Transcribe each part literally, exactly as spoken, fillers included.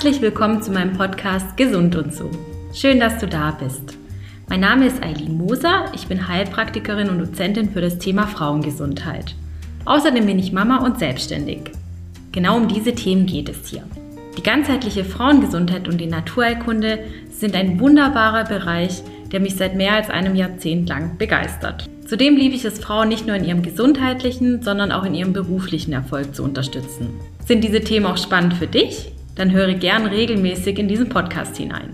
Herzlich willkommen zu meinem Podcast Gesund und so. Schön, dass du da bist. Mein Name ist Eileen Moser, ich bin Heilpraktikerin und Dozentin für das Thema Frauengesundheit. Außerdem bin ich Mama und selbstständig. Genau um diese Themen geht es hier. Die ganzheitliche Frauengesundheit und die Naturheilkunde sind ein wunderbarer Bereich, der mich seit mehr als einem Jahrzehnt lang begeistert. Zudem liebe ich es, Frauen nicht nur in ihrem gesundheitlichen, sondern auch in ihrem beruflichen Erfolg zu unterstützen. Sind diese Themen auch spannend für dich? Dann höre gern regelmäßig in diesen Podcast hinein.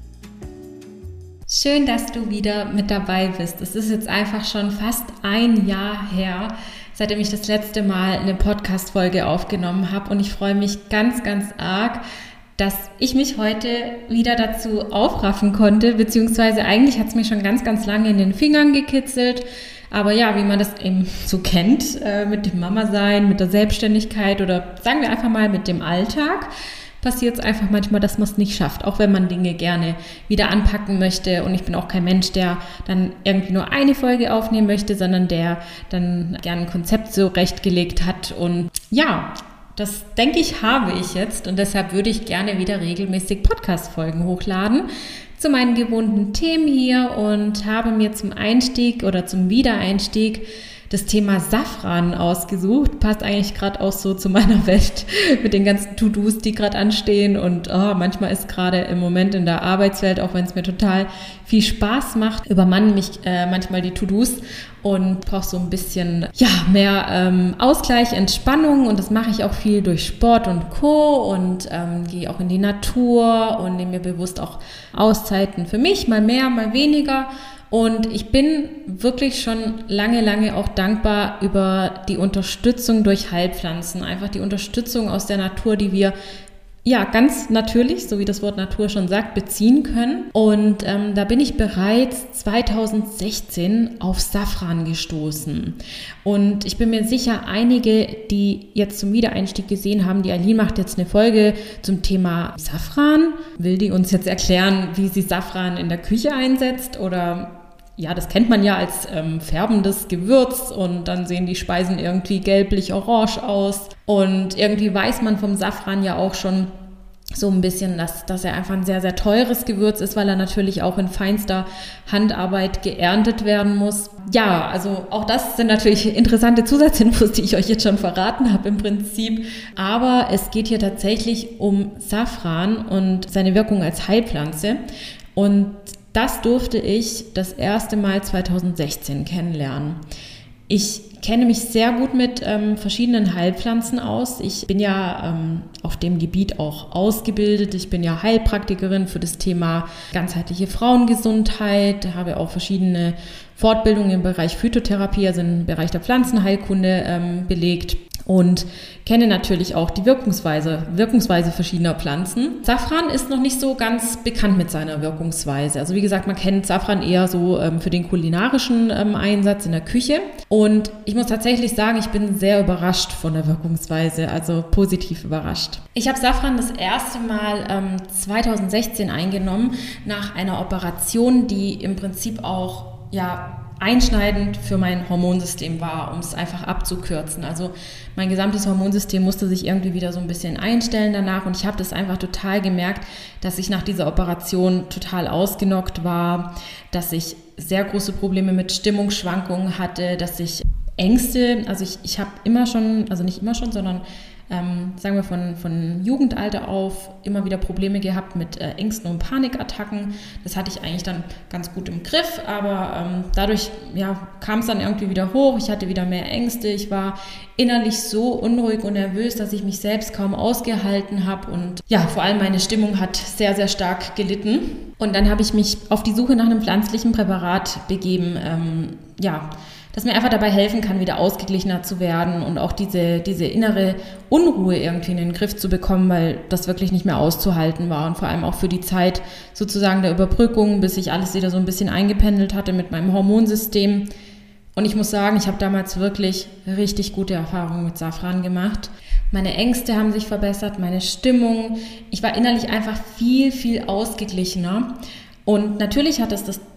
Schön, dass du wieder mit dabei bist. Es ist jetzt einfach schon fast ein Jahr her, seitdem ich das letzte Mal eine Podcast-Folge aufgenommen habe, und ich freue mich ganz, ganz arg, dass ich mich heute wieder dazu aufraffen konnte, beziehungsweise eigentlich hat es mich schon ganz, ganz lange in den Fingern gekitzelt. Aber ja, wie man das eben so kennt, äh, mit dem Mama-Sein, mit der Selbstständigkeit oder sagen wir einfach mal mit dem Alltag, passiert es einfach manchmal, dass man es nicht schafft, auch wenn man Dinge gerne wieder anpacken möchte. Und ich bin auch kein Mensch, der dann irgendwie nur eine Folge aufnehmen möchte, sondern der dann gerne ein Konzept so rechtgelegt hat. Und ja, das denke ich, habe ich jetzt, und deshalb würde ich gerne wieder regelmäßig Podcast-Folgen hochladen zu meinen gewohnten Themen hier und habe mir zum Einstieg oder zum Wiedereinstieg das Thema Safran ausgesucht. Passt eigentlich gerade auch so zu meiner Welt mit den ganzen To-Dos, die gerade anstehen. Und oh, manchmal ist gerade im Moment in der Arbeitswelt, auch wenn es mir total viel Spaß macht, übermannen mich äh, manchmal die To-Dos und brauche so ein bisschen ja, mehr ähm, Ausgleich, Entspannung. Und das mache ich auch viel durch Sport und Co. Und ähm, gehe auch in die Natur und nehme mir bewusst auch Auszeiten für mich, mal mehr, mal weniger. Und ich bin wirklich schon lange, lange auch dankbar über die Unterstützung durch Heilpflanzen. Einfach die Unterstützung aus der Natur, die wir ja ganz natürlich, so wie das Wort Natur schon sagt, beziehen können. Und ähm, da bin ich bereits zweitausendsechzehn auf Safran gestoßen. Und ich bin mir sicher, einige, die jetzt zum Wiedereinstieg gesehen haben, die Eileen macht jetzt eine Folge zum Thema Safran. Will die uns jetzt erklären, wie sie Safran in der Küche einsetzt? Oder ja, das kennt man ja als ähm, färbendes Gewürz, und dann sehen die Speisen irgendwie gelblich-orange aus. Und irgendwie weiß man vom Safran ja auch schon so ein bisschen, dass, dass er einfach ein sehr, sehr teures Gewürz ist, weil er natürlich auch in feinster Handarbeit geerntet werden muss. Ja, also auch das sind natürlich interessante Zusatzinfos, die ich euch jetzt schon verraten habe im Prinzip. Aber es geht hier tatsächlich um Safran und seine Wirkung als Heilpflanze. Und das durfte ich das erste Mal zweitausendsechzehn kennenlernen. Ich kenne mich sehr gut mit ähm, verschiedenen Heilpflanzen aus. Ich bin ja ähm, auf dem Gebiet auch ausgebildet. Ich bin ja Heilpraktikerin für das Thema ganzheitliche Frauengesundheit, habe auch verschiedene Fortbildungen im Bereich Phytotherapie, also im Bereich der Pflanzenheilkunde ähm, belegt. Und kenne natürlich auch die Wirkungsweise, Wirkungsweise verschiedener Pflanzen. Safran ist noch nicht so ganz bekannt mit seiner Wirkungsweise. Also wie gesagt, man kennt Safran eher so ähm, für den kulinarischen ähm, Einsatz in der Küche. Und ich muss tatsächlich sagen, ich bin sehr überrascht von der Wirkungsweise, also positiv überrascht. Ich habe Safran das erste Mal ähm, zweitausendsechzehn eingenommen nach einer Operation, die im Prinzip auch ja einschneidend für mein Hormonsystem war, um es einfach abzukürzen. Also mein gesamtes Hormonsystem musste sich irgendwie wieder so ein bisschen einstellen danach, und ich habe das einfach total gemerkt, dass ich nach dieser Operation total ausgenockt war, dass ich sehr große Probleme mit Stimmungsschwankungen hatte, dass ich Ängste, also ich, ich habe immer schon, also nicht immer schon, sondern Ähm, sagen wir von, von Jugendalter auf immer wieder Probleme gehabt mit äh, Ängsten und Panikattacken. Das hatte ich eigentlich dann ganz gut im Griff, aber ähm, dadurch ja, kam es dann irgendwie wieder hoch. Ich hatte wieder mehr Ängste. Ich war innerlich so unruhig und nervös, dass ich mich selbst kaum ausgehalten habe, und ja, vor allem meine Stimmung hat sehr, sehr stark gelitten. Und dann habe ich mich auf die Suche nach einem pflanzlichen Präparat begeben, ähm, ja, das mir einfach dabei helfen kann, wieder ausgeglichener zu werden und auch diese, diese innere Unruhe irgendwie in den Griff zu bekommen, weil das wirklich nicht mehr auszuhalten war, und vor allem auch für die Zeit sozusagen der Überbrückung, bis sich alles wieder so ein bisschen eingependelt hatte mit meinem Hormonsystem. Und ich muss sagen, ich habe damals wirklich richtig gute Erfahrungen mit Safran gemacht. Meine Ängste haben sich verbessert, meine Stimmung. Ich war innerlich einfach viel, viel ausgeglichener. Und natürlich hat es das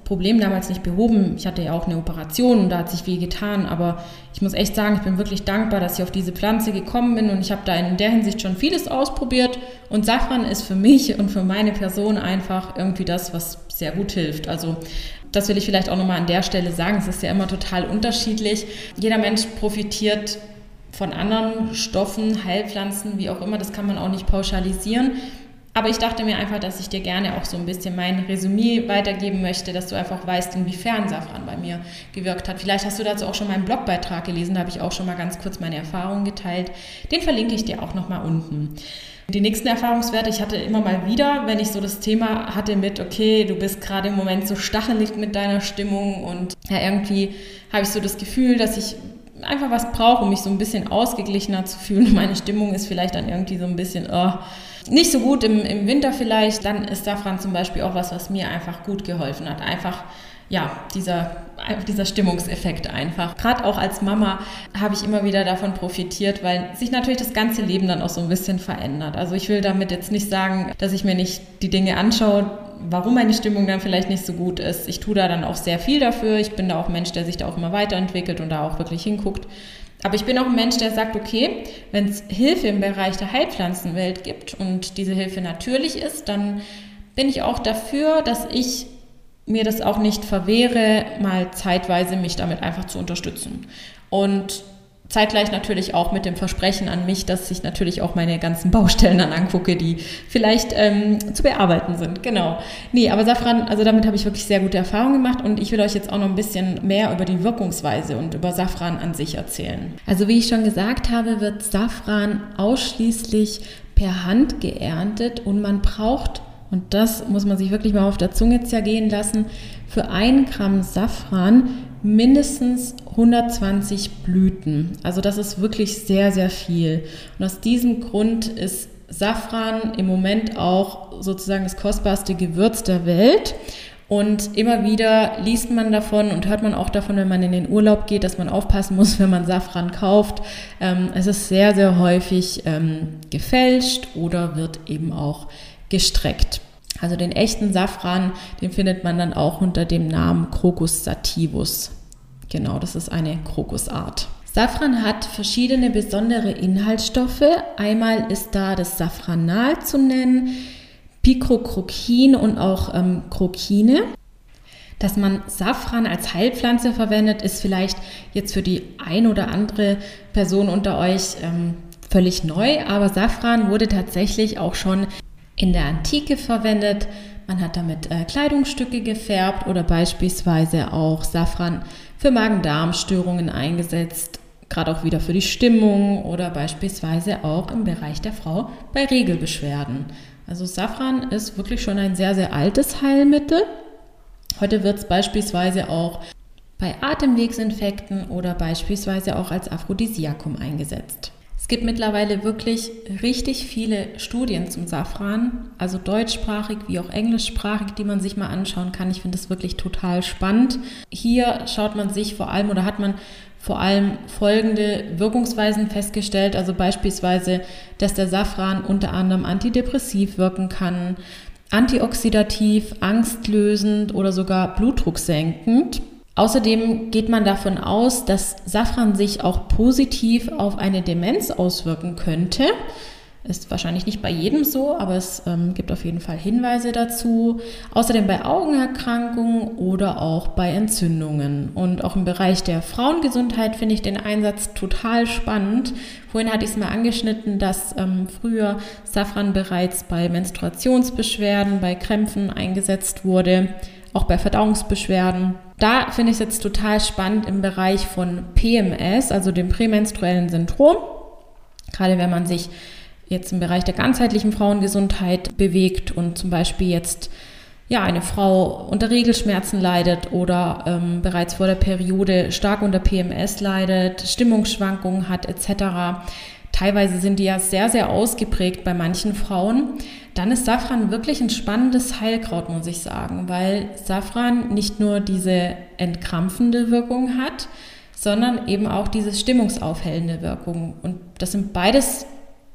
Problem damals nicht behoben. Ich hatte ja auch eine Operation und da hat sich viel getan, aber ich muss echt sagen, ich bin wirklich dankbar, dass ich auf diese Pflanze gekommen bin und ich habe da in der Hinsicht schon vieles ausprobiert und Safran ist für mich und für meine Person einfach irgendwie das, was sehr gut hilft. Also das will ich vielleicht auch nochmal an der Stelle sagen, es ist ja immer total unterschiedlich. Jeder Mensch profitiert von anderen Stoffen, Heilpflanzen, wie auch immer, das kann man auch nicht pauschalisieren. Aber ich dachte mir einfach, dass ich dir gerne auch so ein bisschen mein Resümee weitergeben möchte, dass du einfach weißt, inwiefern Safran bei mir gewirkt hat. Vielleicht hast du dazu auch schon meinen Blogbeitrag gelesen, da habe ich auch schon mal ganz kurz meine Erfahrungen geteilt. Den verlinke ich dir auch nochmal unten. Die nächsten Erfahrungswerte, ich hatte immer mal wieder, wenn ich so das Thema hatte mit, okay, du bist gerade im Moment so stachelig mit deiner Stimmung und ja, irgendwie habe ich so das Gefühl, dass ich einfach was brauche, um mich so ein bisschen ausgeglichener zu fühlen. Meine Stimmung ist vielleicht dann irgendwie so ein bisschen, oh, nicht so gut im, im Winter vielleicht, dann ist Safran zum Beispiel auch was, was mir einfach gut geholfen hat. Einfach, ja, dieser, dieser Stimmungseffekt einfach. Gerade auch als Mama habe ich immer wieder davon profitiert, weil sich natürlich das ganze Leben dann auch so ein bisschen verändert. Also ich will damit jetzt nicht sagen, dass ich mir nicht die Dinge anschaue, warum meine Stimmung dann vielleicht nicht so gut ist. Ich tue da dann auch sehr viel dafür. Ich bin da auch ein Mensch, der sich da auch immer weiterentwickelt und da auch wirklich hinguckt. Aber ich bin auch ein Mensch, der sagt, okay, wenn es Hilfe im Bereich der Heilpflanzenwelt gibt und diese Hilfe natürlich ist, dann bin ich auch dafür, dass ich mir das auch nicht verwehre, mal zeitweise mich damit einfach zu unterstützen. Und zeitgleich natürlich auch mit dem Versprechen an mich, dass ich natürlich auch meine ganzen Baustellen dann angucke, die vielleicht ähm, zu bearbeiten sind. Genau. Nee, aber Safran, also damit habe ich wirklich sehr gute Erfahrungen gemacht und ich will euch jetzt auch noch ein bisschen mehr über die Wirkungsweise und über Safran an sich erzählen. Also wie ich schon gesagt habe, wird Safran ausschließlich per Hand geerntet und man braucht, und das muss man sich wirklich mal auf der Zunge zergehen lassen, für ein Gramm Safran mindestens hundertzwanzig Blüten. Also das ist wirklich sehr, sehr viel. Und aus diesem Grund ist Safran im Moment auch sozusagen das kostbarste Gewürz der Welt. Und immer wieder liest man davon und hört man auch davon, wenn man in den Urlaub geht, dass man aufpassen muss, wenn man Safran kauft. Ähm, es ist sehr, sehr häufig ähm, gefälscht oder wird eben auch gestreckt. Also den echten Safran, den findet man dann auch unter dem Namen Crocus sativus. Genau, das ist eine Krokusart. Safran hat verschiedene besondere Inhaltsstoffe. Einmal ist da das Safranal zu nennen, Picrocrocin und auch ähm, Crocine. Dass man Safran als Heilpflanze verwendet, ist vielleicht jetzt für die ein oder andere Person unter euch ähm, völlig neu, aber Safran wurde tatsächlich auch schon in der Antike verwendet. Man hat damit äh, Kleidungsstücke gefärbt oder beispielsweise auch Safran für Magen-Darm-Störungen eingesetzt, gerade auch wieder für die Stimmung oder beispielsweise auch im Bereich der Frau bei Regelbeschwerden. Also Safran ist wirklich schon ein sehr, sehr altes Heilmittel. Heute wird es beispielsweise auch bei Atemwegsinfekten oder beispielsweise auch als Aphrodisiakum eingesetzt. Es gibt mittlerweile wirklich richtig viele Studien zum Safran, also deutschsprachig wie auch englischsprachig, die man sich mal anschauen kann. Ich finde das wirklich total spannend. Hier schaut man sich vor allem oder hat man vor allem folgende Wirkungsweisen festgestellt, also beispielsweise, dass der Safran unter anderem antidepressiv wirken kann, antioxidativ, angstlösend oder sogar blutdrucksenkend. Außerdem geht man davon aus, dass Safran sich auch positiv auf eine Demenz auswirken könnte. Ist wahrscheinlich nicht bei jedem so, aber es ähm, gibt auf jeden Fall Hinweise dazu. Außerdem bei Augenerkrankungen oder auch bei Entzündungen. Und auch im Bereich der Frauengesundheit finde ich den Einsatz total spannend. Vorhin hatte ich es mal angeschnitten, dass ähm, früher Safran bereits bei Menstruationsbeschwerden, bei Krämpfen eingesetzt wurde, auch bei Verdauungsbeschwerden. Da finde ich es jetzt total spannend im Bereich von P M S, also dem prämenstruellen Syndrom. Gerade wenn man sich jetzt im Bereich der ganzheitlichen Frauengesundheit bewegt und zum Beispiel jetzt ja eine Frau unter Regelschmerzen leidet oder ähm, bereits vor der Periode stark unter P M S leidet, Stimmungsschwankungen hat et cetera. Teilweise sind die ja sehr, sehr ausgeprägt bei manchen Frauen. Dann ist Safran wirklich ein spannendes Heilkraut, muss ich sagen, weil Safran nicht nur diese entkrampfende Wirkung hat, sondern eben auch diese stimmungsaufhellende Wirkung. Und das sind beides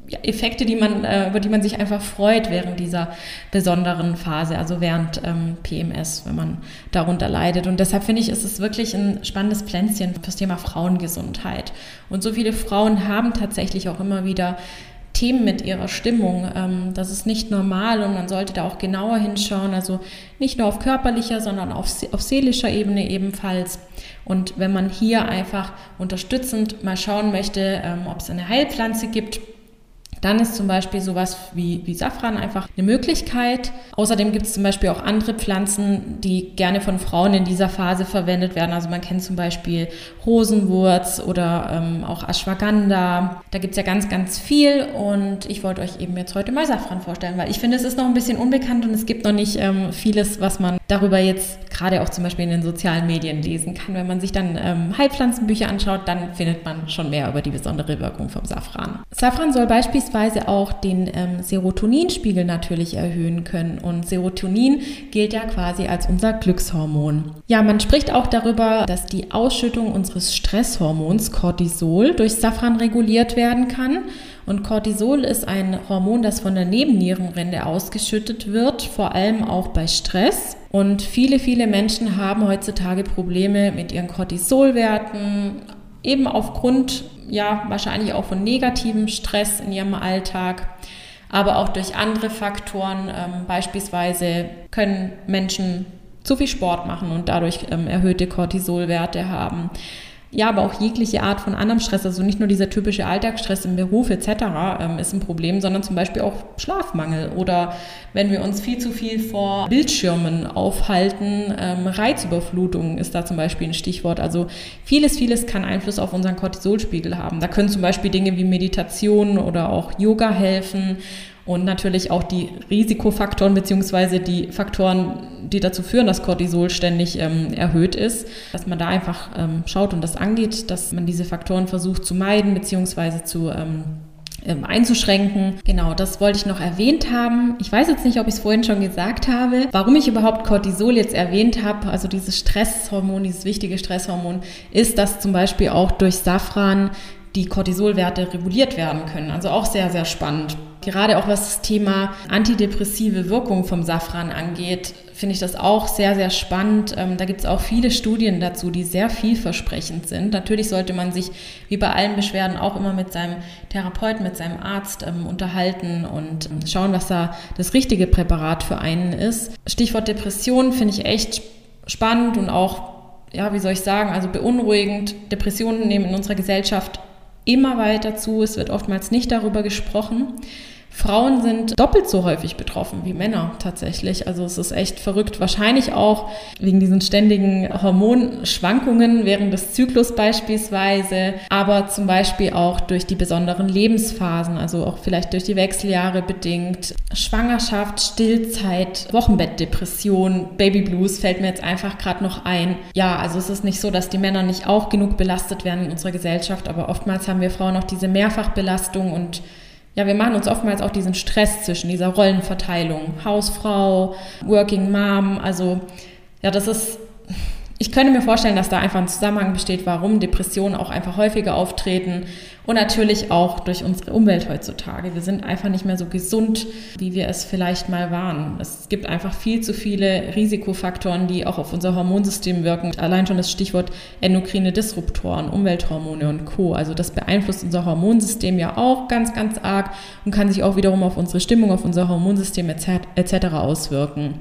Effekte, die man, über die man sich einfach freut während dieser besonderen Phase, also während ähm, P M S, wenn man darunter leidet. Und deshalb finde ich, ist es wirklich ein spannendes Pflänzchen fürs Thema Frauengesundheit. Und so viele Frauen haben tatsächlich auch immer wieder Themen mit ihrer Stimmung. Ähm, das ist nicht normal und man sollte da auch genauer hinschauen. Also nicht nur auf körperlicher, sondern auf, auf seelischer Ebene ebenfalls. Und wenn man hier einfach unterstützend mal schauen möchte, ähm, ob es eine Heilpflanze gibt, dann ist zum Beispiel sowas wie, wie Safran einfach eine Möglichkeit. Außerdem gibt es zum Beispiel auch andere Pflanzen, die gerne von Frauen in dieser Phase verwendet werden. Also man kennt zum Beispiel Rosenwurz oder ähm, auch Ashwagandha. Da gibt es ja ganz, ganz viel und ich wollte euch eben jetzt heute mal Safran vorstellen, weil ich finde, es ist noch ein bisschen unbekannt und es gibt noch nicht ähm, vieles, was man darüber jetzt gerade auch zum Beispiel in den sozialen Medien lesen kann. Wenn man sich dann ähm, Heilpflanzenbücher anschaut, dann findet man schon mehr über die besondere Wirkung vom Safran. Safran soll beispielsweise auch den ähm, Serotoninspiegel natürlich erhöhen können. Und Serotonin gilt ja quasi als unser Glückshormon. Ja, man spricht auch darüber, dass die Ausschüttung unseres Stresshormons Cortisol durch Safran reguliert werden kann. Und Cortisol ist ein Hormon, das von der Nebennierenrinde ausgeschüttet wird, vor allem auch bei Stress. Und viele, viele Menschen haben heutzutage Probleme mit ihren Cortisolwerten, eben aufgrund, ja, wahrscheinlich auch von negativem Stress in ihrem Alltag, aber auch durch andere Faktoren. Ähm, beispielsweise können Menschen zu viel Sport machen und dadurch ähm, erhöhte Cortisolwerte haben. Ja, aber auch jegliche Art von anderem Stress, also nicht nur dieser typische Alltagsstress im Beruf et cetera ähm, ist ein Problem, sondern zum Beispiel auch Schlafmangel oder wenn wir uns viel zu viel vor Bildschirmen aufhalten, ähm, Reizüberflutung ist da zum Beispiel ein Stichwort. Also vieles, vieles kann Einfluss auf unseren Cortisolspiegel haben. Da können zum Beispiel Dinge wie Meditation oder auch Yoga helfen. Und natürlich auch die Risikofaktoren bzw. die Faktoren, die dazu führen, dass Cortisol ständig ähm, erhöht ist, dass man da einfach ähm, schaut und das angeht, dass man diese Faktoren versucht zu meiden bzw. zu ähm, ähm, einzuschränken. Genau, das wollte ich noch erwähnt haben. Ich weiß jetzt nicht, ob ich es vorhin schon gesagt habe, warum ich überhaupt Cortisol jetzt erwähnt habe, also dieses Stresshormon, dieses wichtige Stresshormon, ist, dass zum Beispiel auch durch Safran die Cortisolwerte reguliert werden können. Also auch sehr, sehr spannend. Gerade auch was das Thema antidepressive Wirkung vom Safran angeht, finde ich das auch sehr, sehr spannend. Ähm, da gibt es auch viele Studien dazu, die sehr vielversprechend sind. Natürlich sollte man sich wie bei allen Beschwerden auch immer mit seinem Therapeuten, mit seinem Arzt ähm, unterhalten und ähm, schauen, was da das richtige Präparat für einen ist. Stichwort Depression finde ich echt spannend und auch, ja, wie soll ich sagen, also beunruhigend. Depressionen nehmen in unserer Gesellschaft immer weiter zu. Es wird oftmals nicht darüber gesprochen. Frauen sind doppelt so häufig betroffen wie Männer tatsächlich. Also es ist echt verrückt. Wahrscheinlich auch wegen diesen ständigen Hormonschwankungen während des Zyklus beispielsweise, aber zum Beispiel auch durch die besonderen Lebensphasen, also auch vielleicht durch die Wechseljahre bedingt. Schwangerschaft, Stillzeit, Wochenbettdepression, Babyblues fällt mir jetzt einfach gerade noch ein. Ja, also es ist nicht so, dass die Männer nicht auch genug belastet werden in unserer Gesellschaft, aber oftmals haben wir Frauen auch diese Mehrfachbelastung und ja, wir machen uns oftmals auch diesen Stress zwischen dieser Rollenverteilung, Hausfrau, Working Mom, also ja, das ist, ich könnte mir vorstellen, dass da einfach ein Zusammenhang besteht, warum Depressionen auch einfach häufiger auftreten und natürlich auch durch unsere Umwelt heutzutage. Wir sind einfach nicht mehr so gesund, wie wir es vielleicht mal waren. Es gibt einfach viel zu viele Risikofaktoren, die auch auf unser Hormonsystem wirken. Allein schon das Stichwort endokrine Disruptoren, Umwelthormone und Co. Also das beeinflusst unser Hormonsystem ja auch ganz, ganz arg und kann sich auch wiederum auf unsere Stimmung, auf unser Hormonsystem et cetera auswirken.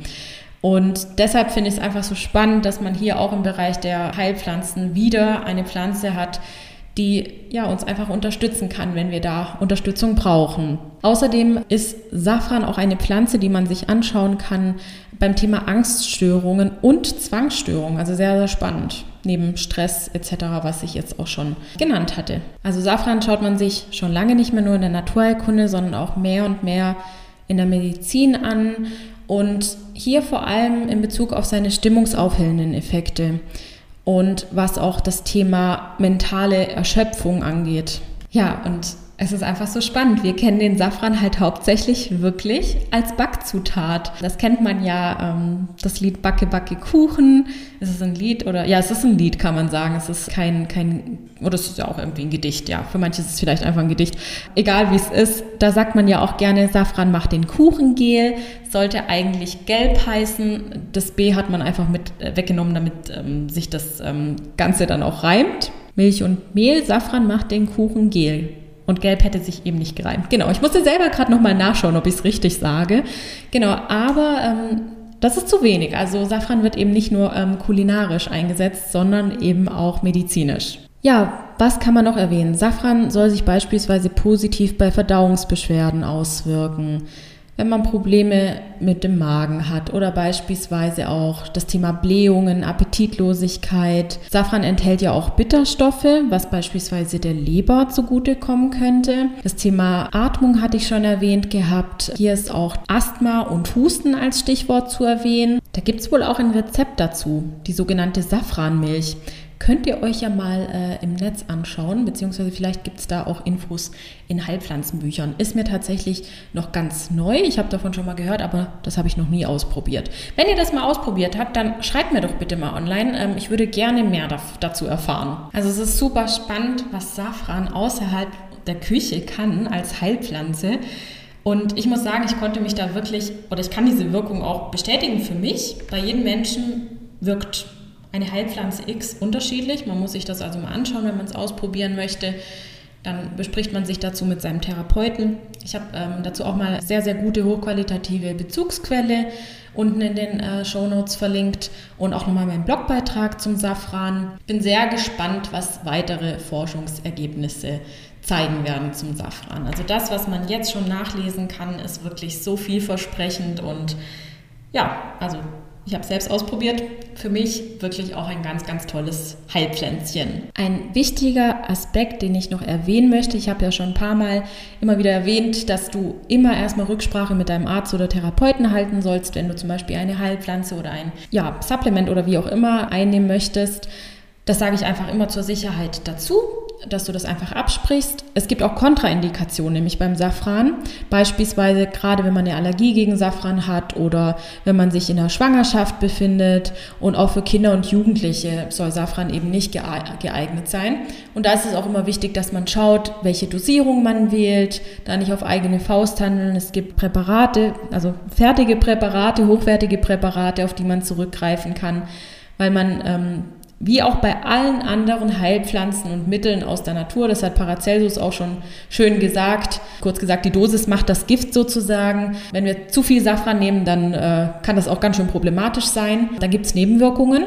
Und deshalb finde ich es einfach so spannend, dass man hier auch im Bereich der Heilpflanzen wieder eine Pflanze hat, die ja, uns einfach unterstützen kann, wenn wir da Unterstützung brauchen. Außerdem ist Safran auch eine Pflanze, die man sich anschauen kann beim Thema Angststörungen und Zwangsstörungen. Also sehr, sehr spannend, neben Stress et cetera, was ich jetzt auch schon genannt hatte. Also Safran schaut man sich schon lange nicht mehr nur in der Naturheilkunde, sondern auch mehr und mehr in der Medizin an. Und hier vor allem in Bezug auf seine stimmungsaufhellenden Effekte und was auch das Thema mentale Erschöpfung angeht. Ja, und Es ist einfach so spannend. Wir kennen den Safran halt hauptsächlich wirklich als Backzutat. Das kennt man ja, ähm, das Lied Backe, Backe, Kuchen. Es ist ein Lied oder, ja, es ist ein Lied, kann man sagen. Es ist kein, kein, oder es ist ja auch irgendwie ein Gedicht, ja. Für manche ist es vielleicht einfach ein Gedicht. Egal wie es ist, da sagt man ja auch gerne, Safran macht den Kuchen gel. Sollte eigentlich gelb heißen. Das B hat man einfach mit äh, weggenommen, damit ähm, sich das ähm, Ganze dann auch reimt. Milch und Mehl, Safran macht den Kuchen gel. Und gelb hätte sich eben nicht gereimt. Genau, ich musste selber gerade nochmal nachschauen, ob ich es richtig sage. Genau, aber ähm, das ist zu wenig. Also Safran wird eben nicht nur ähm, kulinarisch eingesetzt, sondern eben auch medizinisch. Ja, was kann man noch erwähnen? Safran soll sich beispielsweise positiv bei Verdauungsbeschwerden auswirken, wenn man Probleme mit dem Magen hat oder beispielsweise auch das Thema Blähungen, Appetitlosigkeit. Safran enthält ja auch Bitterstoffe, was beispielsweise der Leber zugutekommen könnte. Das Thema Atmung hatte ich schon erwähnt gehabt. Hier ist auch Asthma und Husten als Stichwort zu erwähnen. Da gibt es wohl auch ein Rezept dazu, die sogenannte Safranmilch. Könnt ihr euch ja mal äh, im Netz anschauen, beziehungsweise vielleicht gibt es da auch Infos in Heilpflanzenbüchern. Ist mir tatsächlich noch ganz neu. Ich habe davon schon mal gehört, aber das habe ich noch nie ausprobiert. Wenn ihr das mal ausprobiert habt, dann schreibt mir doch bitte mal online. Ähm, ich würde gerne mehr da- dazu erfahren. Also es ist super spannend, was Safran außerhalb der Küche kann als Heilpflanze. Und ich muss sagen, ich konnte mich da wirklich, oder ich kann diese Wirkung auch bestätigen für mich. Bei jedem Menschen wirkt eine Heilpflanze X unterschiedlich. Man muss sich das also mal anschauen, wenn man es ausprobieren möchte. Dann bespricht man sich dazu mit seinem Therapeuten. Ich habe ähm, dazu auch mal sehr, sehr gute, hochqualitative Bezugsquelle unten in den äh, Shownotes verlinkt und auch nochmal meinen Blogbeitrag zum Safran. Bin sehr gespannt, was weitere Forschungsergebnisse zeigen werden zum Safran. Also das, was man jetzt schon nachlesen kann, ist wirklich so vielversprechend und ja, also ich habe es selbst ausprobiert. Für mich wirklich auch ein ganz, ganz tolles Heilpflänzchen. Ein wichtiger Aspekt, den ich noch erwähnen möchte, ich habe ja schon ein paar Mal immer wieder erwähnt, dass du immer erstmal Rücksprache mit deinem Arzt oder Therapeuten halten sollst, wenn du zum Beispiel eine Heilpflanze oder ein ja, Supplement oder wie auch immer einnehmen möchtest. Das sage ich einfach immer zur Sicherheit dazu, dass du das einfach absprichst. Es gibt auch Kontraindikationen, nämlich beim Safran. Beispielsweise gerade, wenn man eine Allergie gegen Safran hat oder wenn man sich in der Schwangerschaft befindet. Und auch für Kinder und Jugendliche soll Safran eben nicht geeignet sein. Und da ist es auch immer wichtig, dass man schaut, welche Dosierung man wählt, da nicht auf eigene Faust handeln. Es gibt Präparate, also fertige Präparate, hochwertige Präparate, auf die man zurückgreifen kann, weil man ähm, wie auch bei allen anderen Heilpflanzen und Mitteln aus der Natur, das hat Paracelsus auch schon schön gesagt, kurz gesagt, die Dosis macht das Gift sozusagen. Wenn wir zu viel Safran nehmen, dann äh, kann das auch ganz schön problematisch sein. Dann gibt es Nebenwirkungen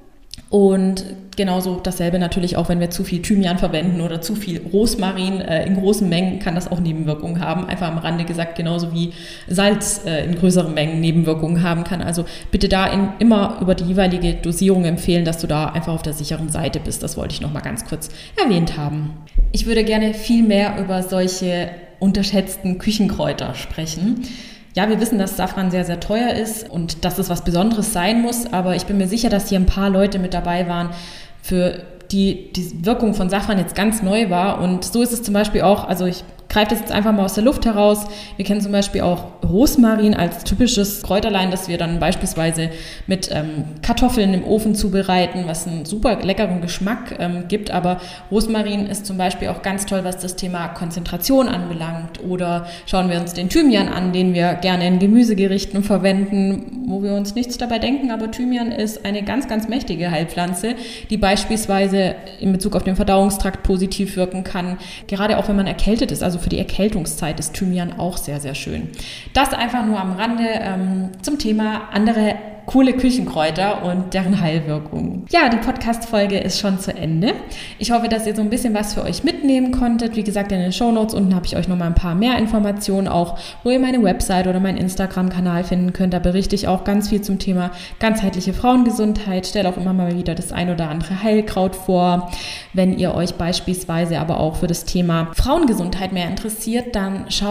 und genauso dasselbe natürlich auch, wenn wir zu viel Thymian verwenden oder zu viel Rosmarin äh, in großen Mengen, kann das auch Nebenwirkungen haben. Einfach am Rande gesagt, genauso wie Salz äh, in größeren Mengen Nebenwirkungen haben kann. Also bitte da in, immer über die jeweilige Dosierung empfehlen, dass du da einfach auf der sicheren Seite bist. Das wollte ich noch mal ganz kurz erwähnt haben. Ich würde gerne viel mehr über solche unterschätzten Küchenkräuter sprechen. Ja, wir wissen, dass Safran sehr, sehr teuer ist und dass es was Besonderes sein muss, aber ich bin mir sicher, dass hier ein paar Leute mit dabei waren, für die die Wirkung von Safran jetzt ganz neu war. Und so ist es zum Beispiel auch, also ich greife das jetzt einfach mal aus der Luft heraus. Wir kennen zum Beispiel auch Rosmarin als typisches Kräuterlein, das wir dann beispielsweise mit ähm, Kartoffeln im Ofen zubereiten, was einen super leckeren Geschmack ähm, gibt. Aber Rosmarin ist zum Beispiel auch ganz toll, was das Thema Konzentration anbelangt. Oder schauen wir uns den Thymian an, den wir gerne in Gemüsegerichten verwenden, wo wir uns nichts dabei denken. Aber Thymian ist eine ganz, ganz mächtige Heilpflanze, die beispielsweise in Bezug auf den Verdauungstrakt positiv wirken kann. Gerade auch wenn man erkältet ist, also für die Erkältungszeit ist Thymian auch sehr, sehr schön. Das einfach nur am Rande ähm, zum Thema andere coole Küchenkräuter und deren Heilwirkung. Ja, die Podcast-Folge ist schon zu Ende. Ich hoffe, dass ihr so ein bisschen was für euch mitnehmen konntet. Wie gesagt, in den Shownotes unten habe ich euch noch mal ein paar mehr Informationen, auch wo ihr meine Website oder meinen Instagram-Kanal finden könnt. Da berichte ich auch ganz viel zum Thema ganzheitliche Frauengesundheit. Stelle auch immer mal wieder das ein oder andere Heilkraut vor. Wenn ihr euch beispielsweise aber auch für das Thema Frauengesundheit mehr interessiert, dann schaut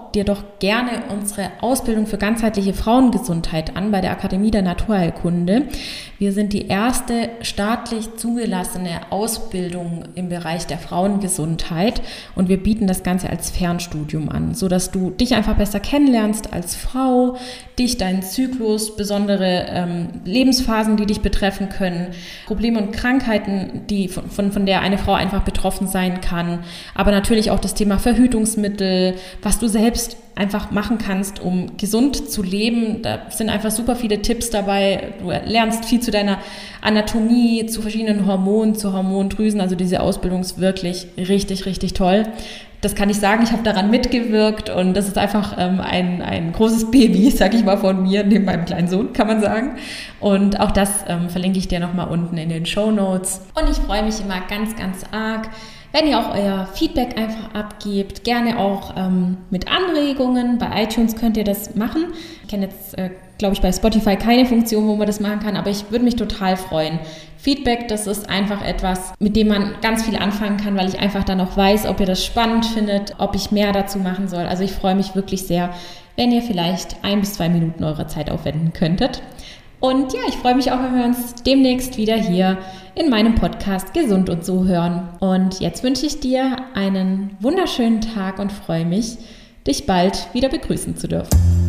dir doch gerne unsere Ausbildung für ganzheitliche Frauengesundheit an bei der Akademie der Naturheilkunde. Wir sind die erste staatlich zugelassene Ausbildung im Bereich der Frauengesundheit und wir bieten das Ganze als Fernstudium an, sodass du dich einfach besser kennenlernst als Frau, dich, deinen Zyklus, besondere ähm, Lebensphasen, die dich betreffen können, Probleme und Krankheiten, die von, von, von der eine Frau einfach betroffen sein kann, aber natürlich auch das Thema Verhütungsmittel, was du selbst einfach machen kannst, um gesund zu leben. Da sind einfach super viele Tipps dabei. Du lernst viel zu deiner Anatomie, zu verschiedenen Hormonen, zu Hormondrüsen. Also diese Ausbildung ist wirklich richtig, richtig toll. Das kann ich sagen, ich habe daran mitgewirkt und das ist einfach ähm, ein, ein großes Baby, sag ich mal, von mir, neben meinem kleinen Sohn, kann man sagen. Und auch das ähm, verlinke ich dir nochmal unten in den Shownotes. Und ich freue mich immer ganz, ganz arg, wenn ihr auch euer Feedback einfach abgebt, gerne auch ähm, mit Anregungen. Bei iTunes könnt ihr das machen. Ich kenne jetzt, äh, glaube ich, bei Spotify keine Funktion, wo man das machen kann, aber ich würde mich total freuen. Feedback, das ist einfach etwas, mit dem man ganz viel anfangen kann, weil ich einfach dann auch weiß, ob ihr das spannend findet, ob ich mehr dazu machen soll. Also ich freue mich wirklich sehr, wenn ihr vielleicht ein bis zwei Minuten eurer Zeit aufwenden könntet. Und ja, ich freue mich auch, wenn wir uns demnächst wieder hier in meinem Podcast Gesund und so hören. Und jetzt wünsche ich dir einen wunderschönen Tag und freue mich, dich bald wieder begrüßen zu dürfen.